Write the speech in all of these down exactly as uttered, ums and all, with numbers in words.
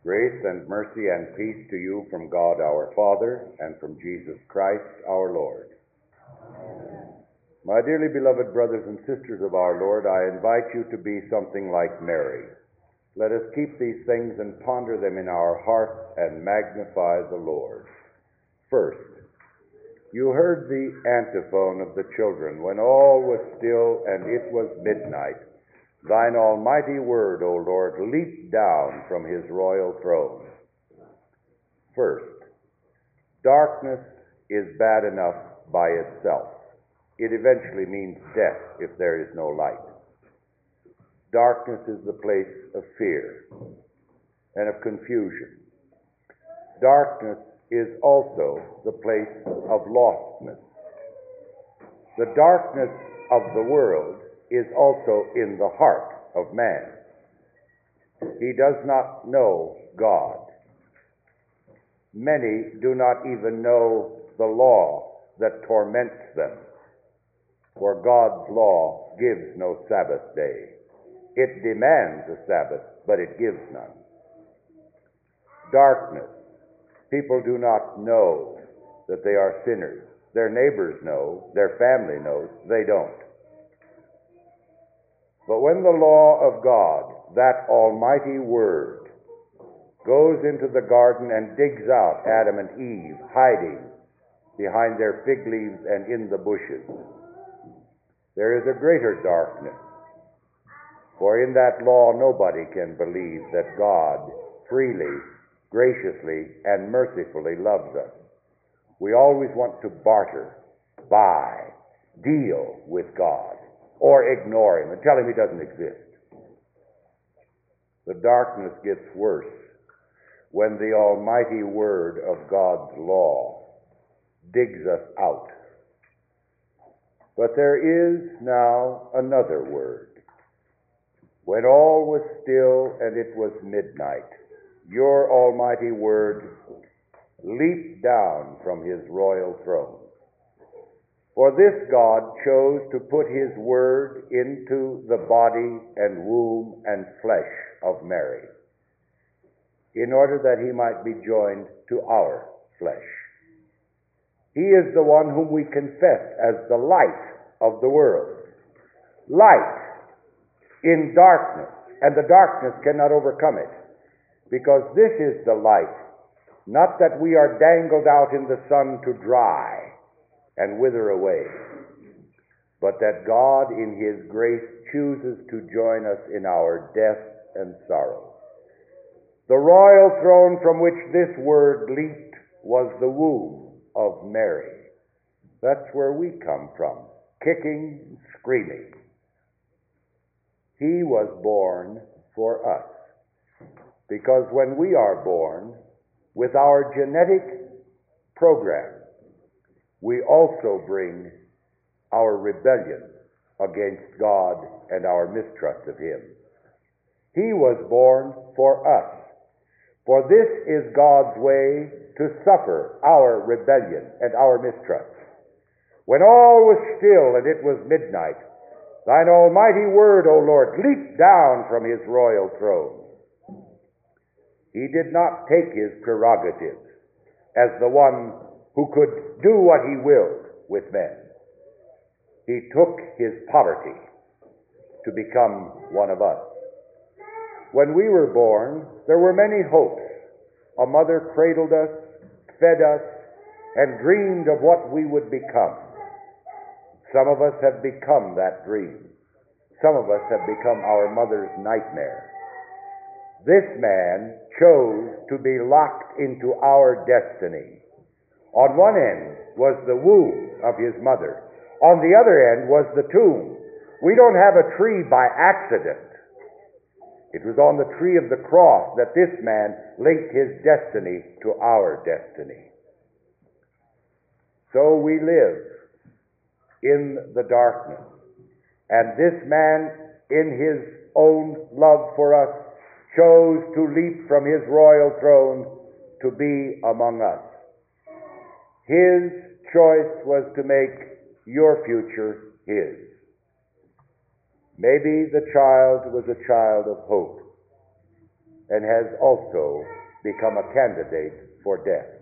Grace and mercy and peace to you from God our Father and from Jesus Christ our Lord. Amen. My dearly beloved brothers and sisters of our Lord, I invite you to be something like Mary. Let us keep these things and ponder them in our hearts and magnify the Lord. First, you heard the antiphon of the children, when all was still and it was midnight. Thine almighty word, O Lord, leaped down from his royal throne. First, darkness is bad enough by itself. It eventually means death if there is no light. Darkness is the place of fear and of confusion. Darkness is also the place of lostness. The darkness of the world is also in the heart of man. He does not know God. Many do not even know the law that torments them, for God's law gives no Sabbath day. It demands a Sabbath, but it gives none. Darkness. People do not know that they are sinners. Their neighbors know, their family knows, they don't. But when the law of God, that almighty word, goes into the garden and digs out Adam and Eve hiding behind their fig leaves and in the bushes, there is a greater darkness. For in that law nobody can believe that God freely, graciously, and mercifully loves us. We always want to barter, buy, deal with God, or ignore him and tell him he doesn't exist. The darkness gets worse when the almighty word of God's law digs us out. But there is now another word. When all was still and it was midnight, your almighty word leaped down from his royal throne. For this God chose to put his word into the body and womb and flesh of Mary, in order that he might be joined to our flesh. He is the one whom we confess as the light of the world. Light in darkness, and the darkness cannot overcome it, because this is the light, not that we are dangled out in the sun to dry and wither away, but that God in his grace chooses to join us in our death and sorrow. The royal throne from which this word leaped was the womb of Mary. That's where we come from, kicking and screaming. He was born for us, because when we are born with our genetic program, we also bring our rebellion against God and our mistrust of him. He was born for us, for this is God's way to suffer our rebellion and our mistrust. When all was still and it was midnight, thine almighty word, O Lord, leaped down from his royal throne. He did not take his prerogatives as the one who could do what he willed with men. He took his poverty to become one of us. When we were born, there were many hopes. A mother cradled us, fed us, and dreamed of what we would become. Some of us have become that dream. Some of us have become our mother's nightmare. This man chose to be locked into our destiny. On one end was the womb of his mother. On the other end was the tomb. We don't have a tree by accident. It was on the tree of the cross that this man linked his destiny to our destiny. So we live in the darkness. And this man, in his own love for us, chose to leap from his royal throne to be among us. His choice was to make your future his. Maybe the child was a child of hope and has also become a candidate for death.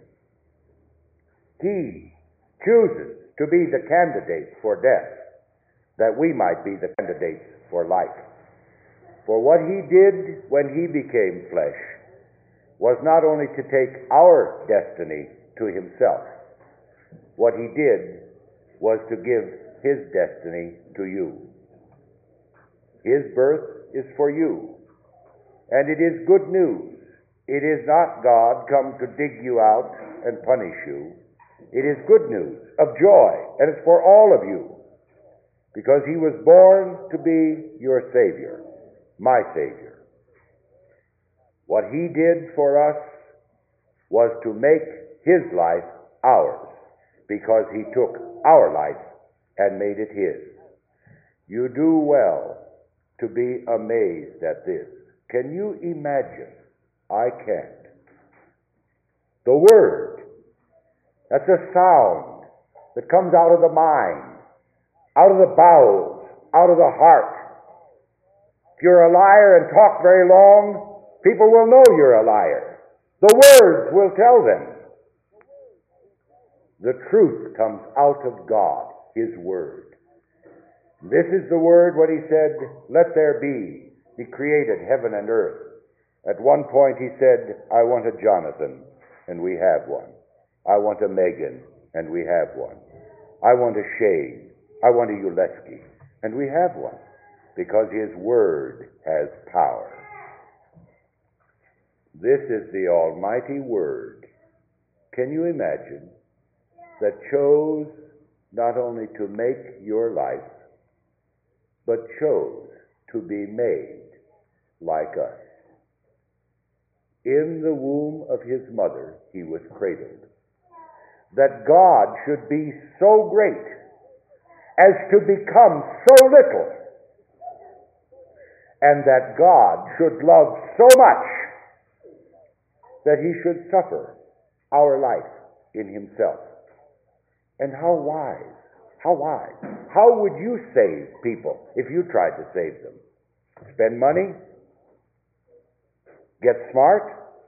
He chooses to be the candidate for death, that we might be the candidates for life. For what he did when he became flesh was not only to take our destiny to himself. What he did was to give his destiny to you. His birth is for you, and it is good news. It is not God come to dig you out and punish you. It is good news of joy, and it's for all of you, because he was born to be your Savior, my Savior. What he did for us was to make his life ours, because he took our life and made it his. You do well to be amazed at this. Can you imagine? I can't. The Word, that's a sound that comes out of the mind, out of the bowels, out of the heart. If you're a liar and talk very long, people will know you're a liar. The words will tell them. The truth comes out of God, his Word. This is the Word when he said, let there be. He created heaven and earth. At one point he said, I want a Jonathan, and we have one. I want a Megan, and we have one. I want a Shane. I want a Uleski, and we have one, because his Word has power. This is the almighty Word. Can you imagine? That chose not only to make your life, but chose to be made like us. In the womb of his mother he was cradled. That God should be so great as to become so little, and that God should love so much that he should suffer our life in himself. And how wise, how wise. How would you save people if you tried to save them? Spend money? Get smart?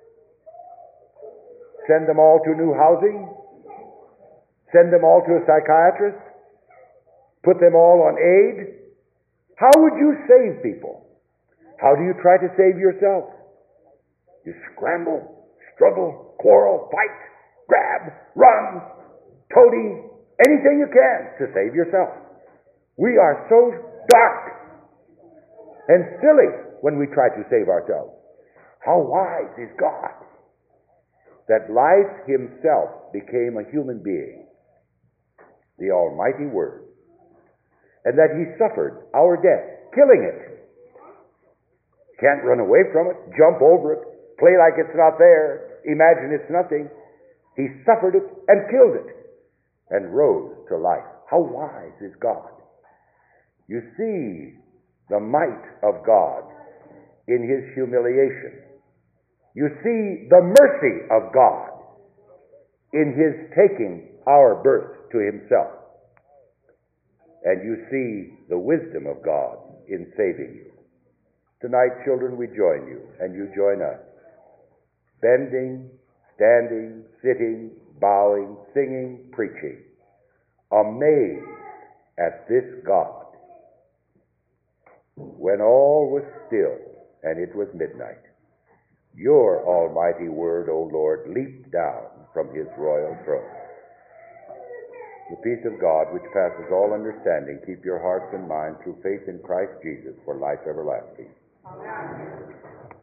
Send them all to new housing? Send them all to a psychiatrist? Put them all on aid? How would you save people? How do you try to save yourself? You scramble, struggle, quarrel, fight, grab, run, toady, anything you can to save yourself. We are so dark and silly when we try to save ourselves. How wise is God that life himself became a human being, the almighty Word, and that he suffered our death, killing it. Can't run away from it, jump over it, play like it's not there, imagine it's nothing. He suffered it and killed it and rose to life. How wise is God? You see the might of God in his humiliation. You see the mercy of God in his taking our birth to himself. And you see the wisdom of God in saving you. Tonight, children, we join you, and you join us. Bending, standing, sitting, bowing, singing, preaching, amazed at this God. When all was still and it was midnight, your almighty Word, O Lord, leaped down from his royal throne. The peace of God, which passes all understanding, keep your hearts and minds through faith in Christ Jesus for life everlasting. Amen.